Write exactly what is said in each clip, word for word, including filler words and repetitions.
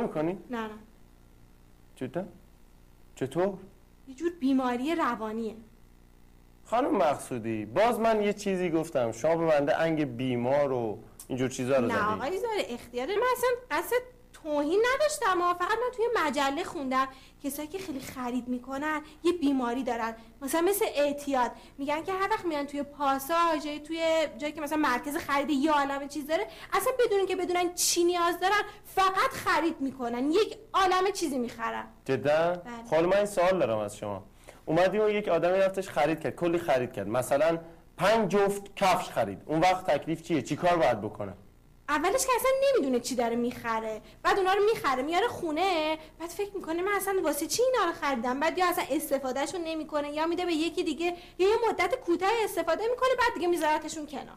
میکنی؟ نه نه. جدا؟ چطور؟ یه جور بیماری روانیه. خانم مقصودی باز من یه چیزی گفتم شما به بنده انگ بیمار و اینجور چیزا رو زدی. نه آقای زاره اختیار من اصلا قصد توهین نداشتم ها، فقط من توی مجله خوندم کسایی که خیلی خرید میکنن یه بیماری دارن، مثلا مثل اعتیاد، میگن که هر وقت میان توی پاساژ توی جایی که مثلا مرکز خرید یه عالمه چیز داره اصلا بدون که بدونن چی نیاز دارن فقط خرید میکنن، یک عالمه چیزی میخرن. جدا؟ حالا من این سوال دارم از شما. اومدی و یک آدمی رفتش خرید کرد، کلی خرید کرد، مثلا پنج جفت کفش خرید، اون وقت تکلیف چیه؟ چی کار باید بکنه؟ اولش که اصلا نمیدونه چی داره میخره، بعد اونا رو میخره میاره خونه، بعد فکر میکنه من اصلا واسه چی اینا رو خریدم، بعد یا اصلا استفادهشون نمیکنه یا میده به یکی دیگه یا یه مدت کوتاه استفاده میکنه بعد دیگه میذارتشون کنار.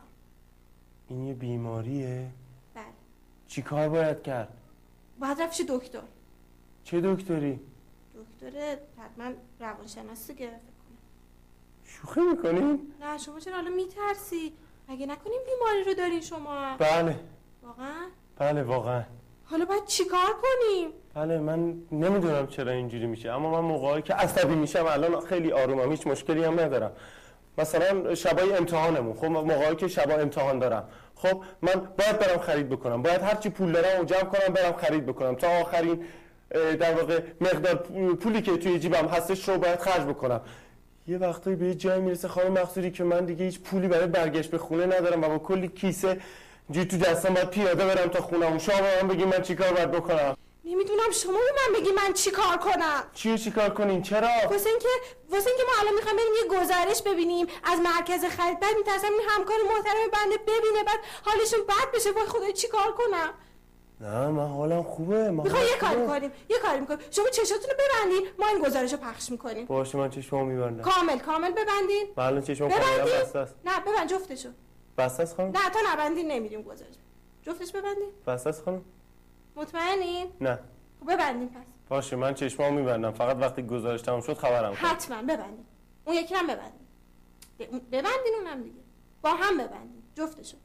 این یه بیماریه؟ بله. چی کار باید کرد؟ باید رفت دکتر. چه دکتری؟ دکتر حتما روانشناسی گرفت کنه. شوخی میکنین؟ نه شما چرا حالا میترسی؟ مگه نکنیم بیماری رو دارین شما؟ بله. واقعا؟ بله واقعا. حالا باید چی کار کنیم؟ بله من نمیدونم چرا اینجوری میشه، اما من موقعی که عصبی میشم الان خیلی آرومم، هیچ مشکلی هم ندارم. مثلا شبای امتحانمون، خب موقعی که شبا امتحان دارم، خب من باید برم خرید بکنم، باید هرچی پول دارم رو جمع کنم برم خرید بکنم تا آخرین در واقع مقدار پولی که توی جیبم هستش رو باید خرج بکنم. یه وقتایی به یه جایی میرسه خانم مقصودی که من دیگه هیچ پولی برای برگشت به خونه ندارم و با کلی کیسه جی تو دستم باید پیاده برم تا خونم. شما به من بگی من چیکار باید بکنم؟ نمیدونم شما به من بگی من چیکار کنم؟ چیو چیکار کنین؟ چرا؟ واسه اینکه واسه اینکه ما الان میخوایم بریم یه گزارش ببینیم از مرکز خرید، بعد میترسم این همکار محترم بنده ببینه بعد حالشون بد بشه. وای خدای چیکار کنم؟ نه من حالم خوبه. میخوای یه کاری کنیم یه کاری میکنیم شما چشاتون رو ببندین ما این گزارش رو پخش میکنیم. باشه من چشمامو میبندم. کامل کامل ببندین. بله چشمام کاملا بسته است. نه ببند جفتشو. بسته است خانم؟ نه تا نبندین نمیریم گزارش. جفتش ببندین. بسته است خانم؟ مطمئنین؟ نه. خب ببندین پس. باشه من چشمامو میبندم، فقط وقتی گزارش تموم شد خبرم کنید. حتما ببندین. اون یکی هم ببندین. ببندین اونم دیگه. با هم ببندین جفتشو.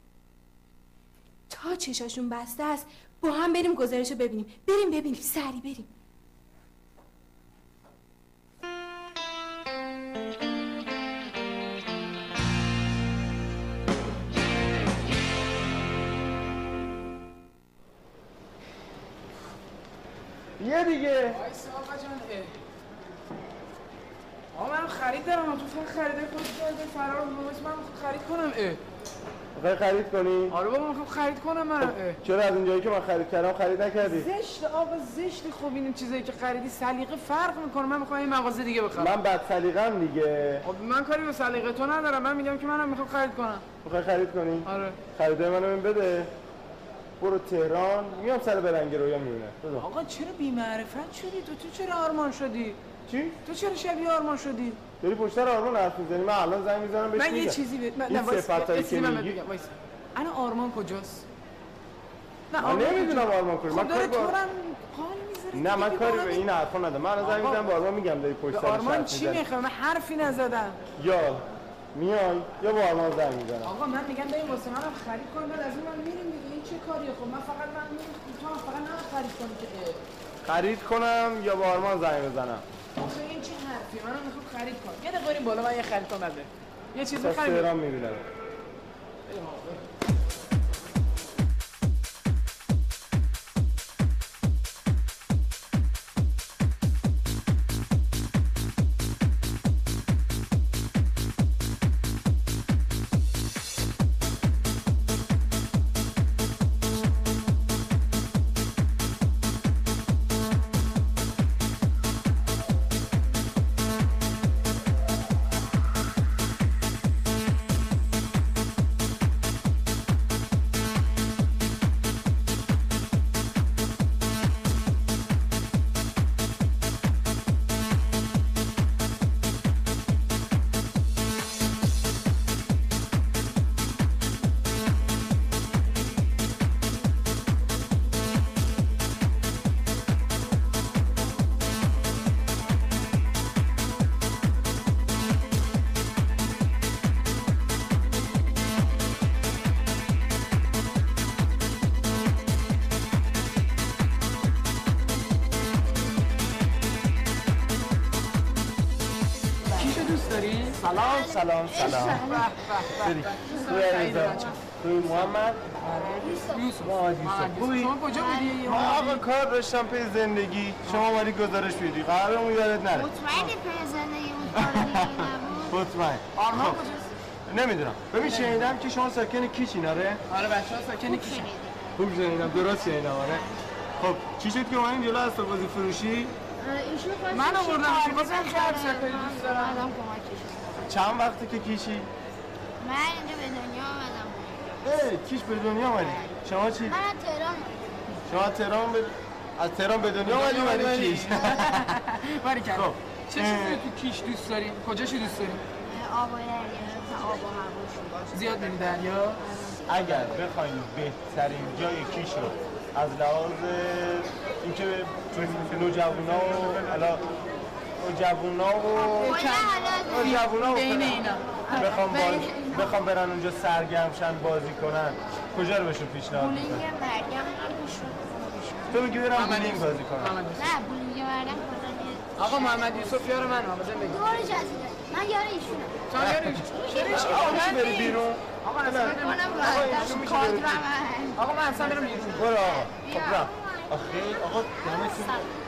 تا چشاشون بسته است با هم بریم گزارشو ببینیم. بریم ببینیم سری بریم. یه دیگه وایس آقا جان. آقا من خرید دارم تو فقط خریده خودت فرار می‌کنی من خرید کنم. اه میخوای خرید کنی؟ آره بابا میخوام خرید کنم من. خب چرا از اونجایی که من خرید کردم خرید نکردی؟ زشت آقا زشت. خب این چیزایی که خریدی سلیقه فرق میکنه. من میخوام این مغازه دیگه بخرم. من بد سلیقه‌ام دیگه. خب من کاری به سلیقه تو ندارم. من میگم که منم میخوام خرید کنم. میخوای خرید کنی؟ آره. خریده منو بهم بده. برو تهران میام سر برنگ رویا میونه. آقا چرا بی معرفت شدی تو؟ تو چرا آرمان شدی؟ چی؟ تو چرا شبیه آرمان شدی؟ داری پشت سر آرمان حرف میزنی؟ من الان زنگ میزنم بهش من میگم. یه چیزی به من این صفتایی که میگی انا آرمان کجاست؟ نه من نمیدونم آرمان کجاست. من کاری با نه من کاری به این حرفا ندارم. من زنگ میزنم به آرمان میگم داری پشت سر آرمان چی میخوام؟ من حرفی نزدم. یا میای یا با آرمان زنگ میزنم. آقا من میگم بریم واسه منم خرید کن بعد از اون من میریم دیگه. این چه کاریه؟ خب من فقط من میرم تو فقط نه خرید کنم که خرید کنم یا با آرمان زنگ بزنم. آخه این چه حرفی؟ منم میخوام خرید کنم. یه دقیقه بریم بالا من یه خرید کنم بده. یه چیز بخریم. تهران میبینم. سلام سلام سلام سری خوبی عزیزم خوبی محمد یوسف محمد یوسف خوبی؟ شما کجا بودی؟ ما آقا کار داشتم پی زندگی شما اومدی گزارش بدی قرارمون یادت نره مطمئنی پی زندگی بود کار دیگه نبود؟ مطمئن آرمان خب. کجاست؟ نمیدونم ببین شنیدم که شما ساکن کیچین آره؟ آره بچه‌ها ساکن کیشن. خوب شنیدم درست شنیدم آره خب چی شد که اومدین جلو اسباب بازی فروشی؟ ایشون خواست من آوردم کار شما بزن خیلی داره. سپری دوست دارم. من آدم کمکش کنم. چند وقته که کیشی؟ من اینجا به دنیا آمدم. اه کیش به دنیا اومدی شما چی؟ من از تهران شما تهران به از تهران به دنیا اومدی اومدی کیش باری کرد خب. چه چیزی تو کیش دوست داری؟ کجاشی دوست داری؟ آب و دریا آب و هواش. زیاد میری دریا؟ اگر بخوایم بهترین جای کیش رو از لحاظ اینکه نوجوانا و حالا نوجوانا و نوجوانا و بین اینا بخوام باز بخوام برن اونجا سرگرم شن بازی کنن کجا رو بهشون پیشنهاد بولینگ می‌کنی؟ مریم هم پیش تو میگی برم محمد بولینگ یوسف. بازی کنن محمد یوسف. نه بولینگ مریم کجا نیست. آقا محمد یوسف یار من ها بزن بگی دور جزیره من یار ایشونم. تو هم یار ایشون چرا آقا میشه بری بیرون آقا اصلا کنم آقا راحت ایشون میشه کارت بری رو من. آقا من اصلا برم بیرون برو آقا خب رم آخه آقا دمتون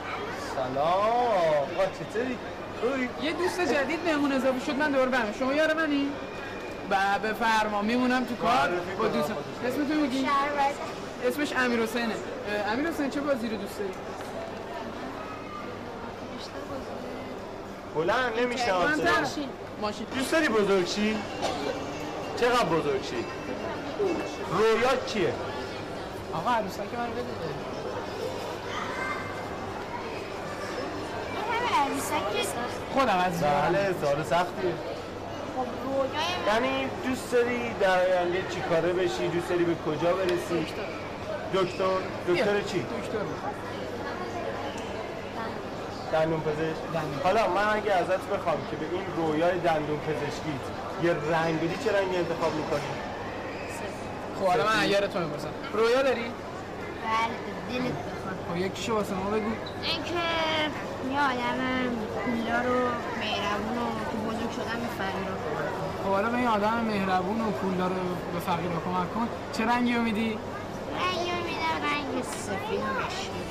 سلام آقا چطوری؟ خوبی؟ یه دوست جدید مهمون اضافه شد من دور برم شما یار منی؟ با بفرما میمونم تو کار معرفی با کن دوست آقا. اسم تو میگی؟ شهروند. اسمش امیر حسینه امیر حسین چه بازی رو دوست داری؟ بلند نمیشه من آسان ماشین ماشین دوست داری بزرگ شی؟ چقدر بزرگ شی؟ رویات چیه؟ آقا عروسک منو بده این همه عروسک نیست. خودم از بله سوال سختیه خب رویای من یعنی دوست داری در آینده چی کاره بشی؟ دوست داری به کجا برسی؟ دکتر؟ دکتر چی؟ دکتر میخوام دندون پزشک؟ دندون. حالا من اگه ازت بخوام که به این رویای دندون پزشکیت یه رنگ بدی چه رنگی انتخاب میکنی؟ خب حالا من عیار تو میپرسم رویا داری؟ بله به دلت بخواد. خب یکیشو واسه ما بگو اینکه یه آدم پولدار و مهربون و تو بزرگ شدن به فقیرا کمک کنه. خب حالا به این آدم مهربون و پولدار رو به فقیرها کمک کن چه رنگی رو میدی؟ رنگی رو میدم رنگ سفید مشکی.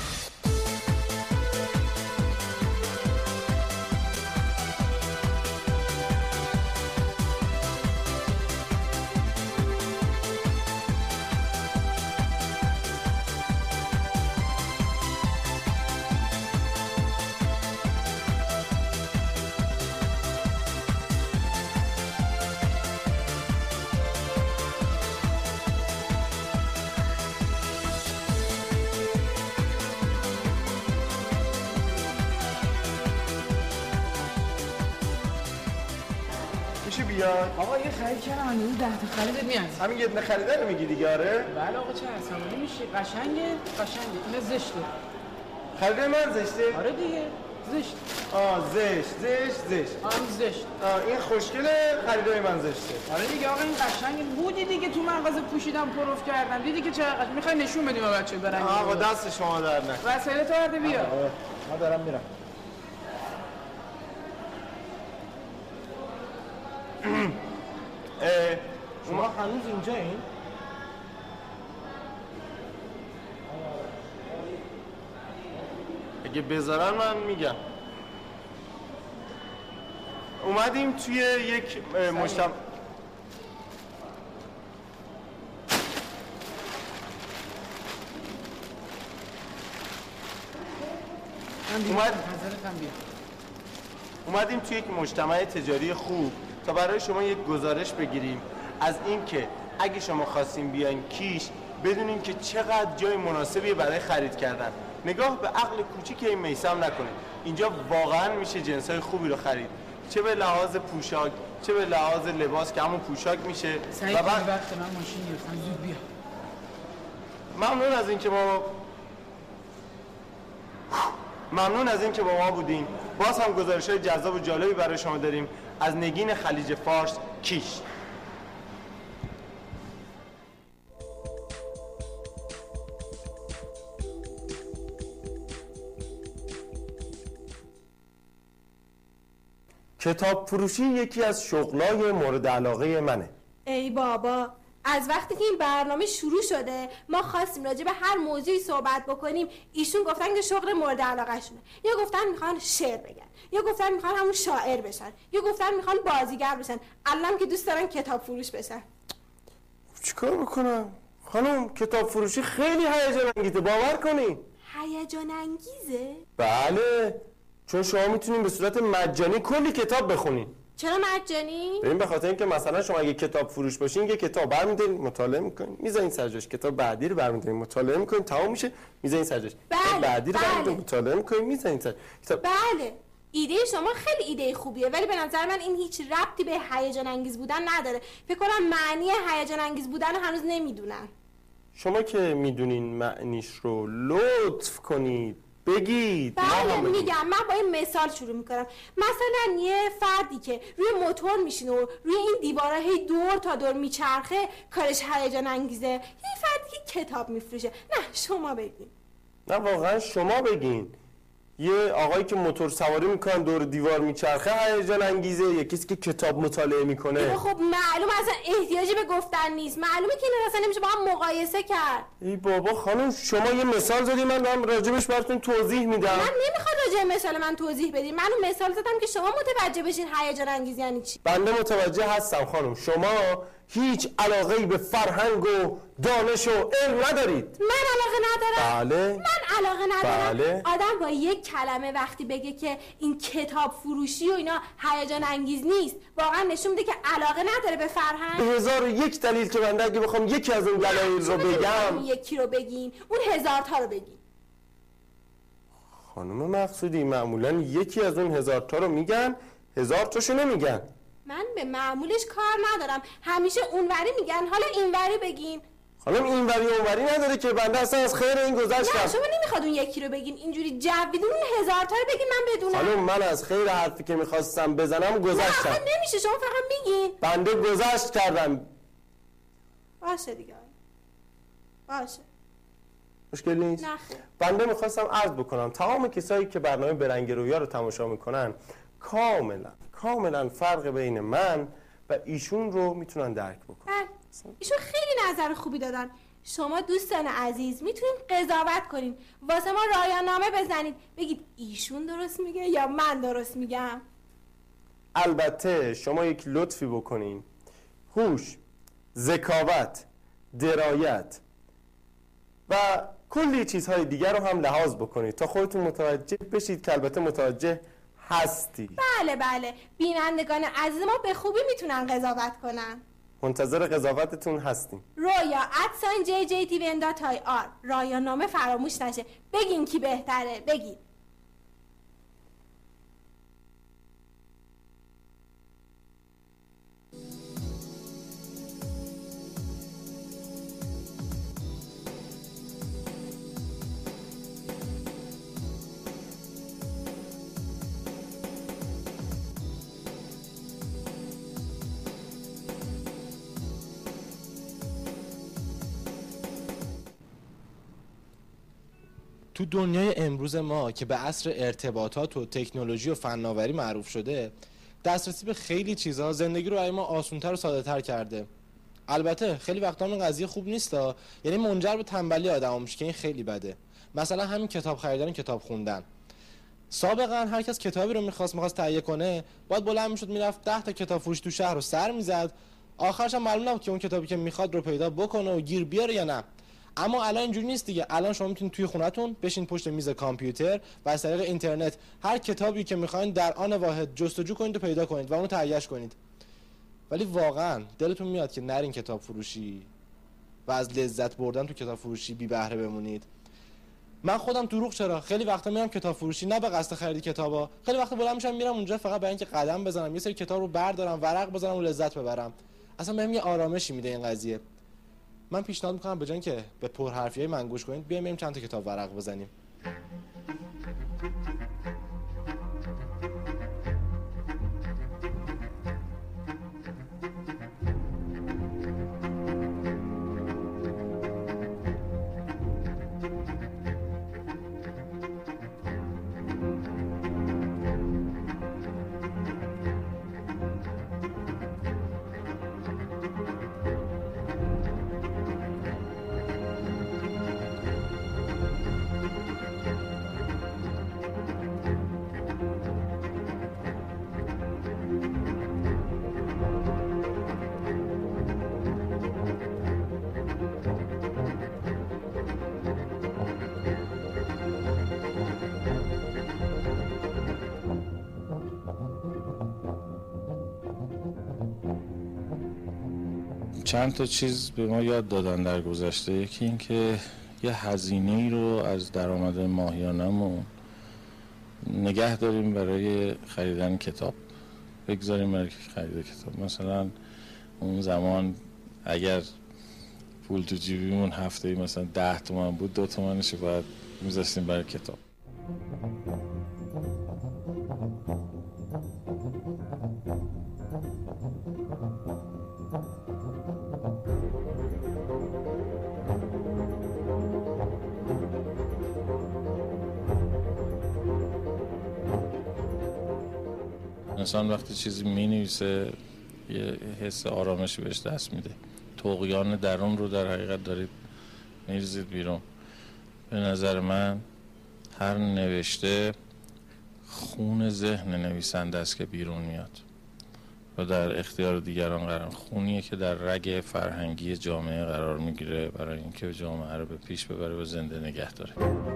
میشه بیاد؟ آقا یه خرید کردم من ده تا خریدت میاد همین یه دونه خریده رو میگی دیگه آره؟ بله آقا چه عصبانی میشه قشنگه قشنگه اینه زشته خریده من زشته؟ آره دیگه زشت آه زشت زشت زشت آم زشت آه این خوشگله خریده من زشته آره دیگه آقا این قشنگه بودی دیگه تو مغازه پوشیدم پروف کردم دیدی که چقدر میخوای نشون بدیم به بچه برنگ آقا دست شما در نه وسایل تو برده بیا ما دارم میرم شما هنوز اینجا این؟ اگه بذارن من میگم اومدیم توی یک مجتمع اومد اومدیم توی یک مجتمع تجاری خوب تا برای شما یک گزارش بگیریم از اینکه اگه شما خواستین بیاین کیش بدونین که چقدر جای مناسبی برای خرید کردن. نگاه به عقل کوچیک این میثم نکنید. اینجا واقعا میشه جنسای خوبی رو خرید، چه به لحاظ پوشاک چه به لحاظ لباس که همون پوشاک میشه. سعید وقت من ماشین گرفتم زود بیا. ممنون از اینکه ما ممنون از اینکه با ما بودین. باز هم گزارش‌های جذاب و جالبی برای شما داریم از نگین خلیج فارس کیش. کتاب فروشی یکی از شغلای مورد علاقه منه. ای بابا، از وقتی که این برنامه شروع شده ما خواستیم راجع به هر موضوعی صحبت بکنیم، ایشون گفتن که شغل مورد علاقه شونه. یا گفتن میخوان شعر بگن، یا گفتن میخوان همون شاعر بشن، یا گفتن میخوان بازیگر بشن، الان که دوست دارن کتاب فروش بشن. چیکار بکنم؟ خانم کتاب فروشی خیلی هیجان انگیزه، باور کنی؟ هیجان انگیزه؟ بله، چون شما میتونین به صورت مجانی کلی کتاب بخونین. چرا مجانی؟ ببین به خاطر اینکه مثلا شما اگه کتاب فروش باشین یه کتاب برمی‌دارین مطالعه می‌کنین، میذارین سرجاش، کتاب بعدی رو برمی‌دارین مطالعه می‌کنین، تمام میشه، میذارین سرجاش. بله، بعدی رو بله. برمی‌دارین مطالعه می‌کنین، میذارین سر. کتاب بله، ایده شما خیلی ایده خوبیه، ولی به نظر من این هیچ ربطی به هیجان انگیز بودن نداره. فکر کنم معنی هیجان انگیز بودن رو هنوز نمیدونن. شما که میدونین معنیش رو لطف کنید بگید. ما بله هم بگیم. میگم، من با این مثال شروع میکنم. مثلا یه فردی که روی موتور میشینه و روی این دیوارا هی دور تا دور میچرخه کارش هیجان انگیزه. یه فردی که کتاب میفروشه. نه شما بگین. نه واقعا شما بگین. یه آقایی که موتور سواری میکنن دور دیوار میچرخه هیجان انگیزه، یا کسی که کتاب مطالعه میکنه؟ خب معلوم اصلا احتیاجی به گفتن نیست، معلومه که این اصلا نمیشه با هم مقایسه کرد. ای بابا خانم شما یه مثال زدی، من دارم راجبش براتون توضیح میدم. من نمیخواد راجع به مثال من توضیح بدین، من اون مثال زدم که شما متوجه بشین هیجان انگیز یعنی چی. بنده متوجه هستم خانم، شما هیچ علاقه‌ای به فرهنگ و دانش و علم ندارید. من علاقه ندارم. بله. من علاقه ندارم. بله. آدم با یک کلمه وقتی بگه که این کتاب فروشی و اینا هیجان انگیز نیست، واقعا نشون میده که علاقه نداره به فرهنگ. به هزار و یک دلیل که بنده اگه بخوام یکی از اون دلایل رو بگم. اون یکی رو بگین، اون هزار تا رو بگین. خانم مقصودی معمولا یکی از اون هزار تا رو میگن، هزار تاشو نمیگن. من به معمولش کار ندارم، همیشه اونوری میگن، حالا اینوری بگین. خانم اینوری اونوری نداره که، بنده اصلا از خیر این گذشتم. نه شما نمیخواد اون یکی رو بگین، اینجوری جویدون اون هزار تا رو بگین من بدونم. خانم من از خیر حرفی که میخواستم بزنم گذشتم. نه نمیشه، شما فقط میگین. بنده گذشت کردم. باشه دیگه، باشه، مشکلی نیست. نه خیر. بنده میخواستم عرض بکنم تمام کسایی که برنامه برنگ رویا رو تماشا میکنن کاملا کاملا فرق بین من و ایشون رو میتونن درک بکنن. بله، ایشون خیلی نظر خوبی دادن. شما دوستان عزیز میتونین قضاوت کنین، واسه ما رایانامه بزنید، بگید ایشون درست میگه یا من درست میگم. البته شما یک لطفی بکنین، هوش، ذکاوت، درایت و کلی چیزهای دیگر رو هم لحاظ بکنید تا خودتون متوجه بشید که البته متوجه هستی. بله بله، بینندگان عزیز ما به خوبی میتونن قضاوت کنن. منتظر قضاوتتون هستیم. رویا ات ساین جی جی تی وی ام دات آی آر. رایانامه فراموش نشه، بگین کی بهتره، بگین. تو دنیای امروز ما که به عصر ارتباطات و تکنولوژی و فناوری معروف شده، دسترسی به خیلی چیزها زندگی رو برای ما آسان‌تر و ساده‌تر کرده. البته خیلی وقتا این قضیه خوب نیستا، یعنی منجر به تنبلی آدم‌ها میشه که این خیلی بده. مثلا همین کتاب خریدن، کتاب خوندن. سابقا هر کس کتابی رو می‌خواست می‌خواست تهیه کنه، باید بلند می‌شد میرفت ده تا کتاب فروش تو شهر رو سر می‌زد، آخرش هم معلوم نبود که اون کتابی که می‌خواد رو پیدا بکنه و گیر بیاره یا نه. اما الان اینجوری نیست دیگه. الان شما میتونید توی خونتون بشین پشت میز کامپیوتر و از طریق اینترنت هر کتابی که میخواین در آن واحد جستجو کنید و پیدا کنید و اونو تهیه‌اش کنید. ولی واقعا دلتون میاد که نرین کتاب فروشی و از لذت بردن تو کتاب فروشی بی بهره بمونید؟ من خودم دروغ چرا خیلی وقتا میرم کتاب فروشی نه به قصد خرید کتابا، خیلی وقتا بلند میشم میرم اونجا فقط برای اینکه قدم بزنم، یه سری کتاب رو بردارم، ورق بزنم و لذت ببرم. اصلا بهم یه آرامشی میده این قضیه. من پیشنهاد میکنم به جای اینکه به پرحرفیای من گوش کنید، بیایم بریم چند تا کتاب ورق بزنیم. چند تا چیز به ما یاد دادن در گذشته. یکی این که یه هزینه ای رو از درآمد ماهیانمون نگه داریم برای خریدن کتاب، بگذاریم برای خرید کتاب. مثلا اون زمان اگر پول تو جیبیمون هفته‌ای مثلا ده تومن بود، دو تومنش باید میذاشتیم برای کتاب. انسان وقتی چیزی می‌نویسه یه حس آرامشی بهش دست میده. طغیان درون رو در حقیقت دارید می‌ریزید بیرون. به نظر من هر نوشته خون ذهن نویسنده است که بیرون میاد و در اختیار دیگران قرار. خونیه که در رگ فرهنگی جامعه قرار میگیره برای اینکه جامعه رو به پیش ببره و زنده نگه داره.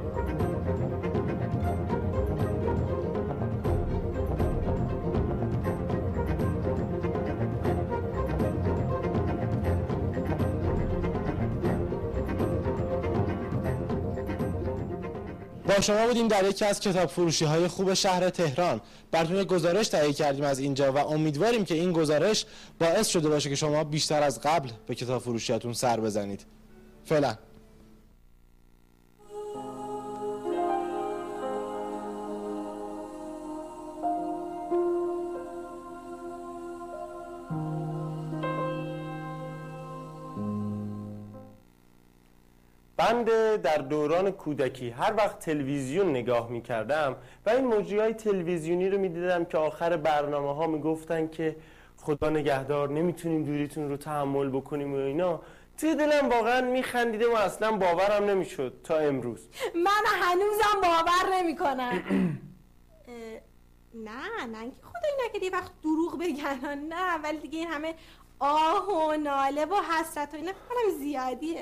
با شما بودیم در یکی از کتاب فروشی های خوب شهر تهران. براتون گزارش تهیه کردیم از اینجا و امیدواریم که این گزارش باعث شده باشه که شما بیشتر از قبل به کتاب فروشیاتون سر بزنید. فعلا. بنده در دوران کودکی هر وقت تلویزیون نگاه می کردم و این مجریهای تلویزیونی رو می دیدم که آخر برنامه ها می گفتن که خدا نگهدار، نمیتونیم دوریتون رو تحمل بکنیم و اینا، توی دلم واقعا می خندیدم و اصلا باورم نمی شد تا امروز. من هنوزم باور نمی کنم. نه نه اینکه خدایی نکرد یه وقت دروغ بگن، نه، ولی دیگه این همه آه و ناله و حسرت و اینا کنم زیادیه.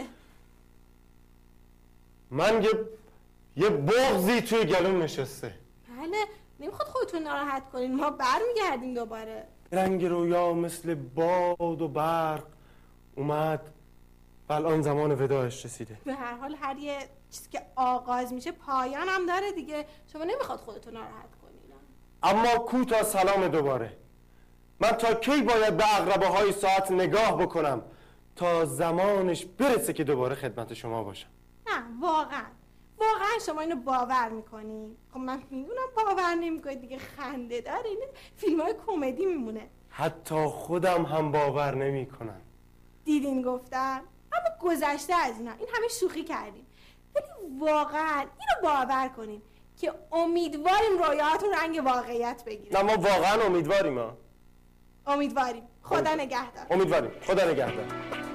من یه یه بغضی توی گلوم نشسته. بله، نمیخواد خودتون ناراحت کنین، ما برمیگردیم دوباره. رنگ رویا مثل باد و برق اومد و الان زمان وداعش رسیده. به هر حال هر یه چیزی که آغاز میشه پایان هم داره دیگه. شما نمیخواد خودتون ناراحت کنین. اما کو تا سلام دوباره. من تا کی باید به عقربه های ساعت نگاه بکنم تا زمانش برسه که دوباره خدمت شما باشم؟ نه واقعا واقعا شما اینو باور میکنی؟ خب من میدونم باور نمیکنی دیگه، خنده داره، این فیلم های کمدی میمونه. حتی خودم هم باور نمیکنم. دیدین گفتم؟ اما گذشته از اینا، این همه شوخی کردیم، ولی واقعا اینو باور کنین که امیدواریم رویاهاتون رنگ واقعیت بگیره. نه ما واقعا امیدواریم. ها امیدواریم. خدا نگهدار. امیدواریم. خدا نگهدار.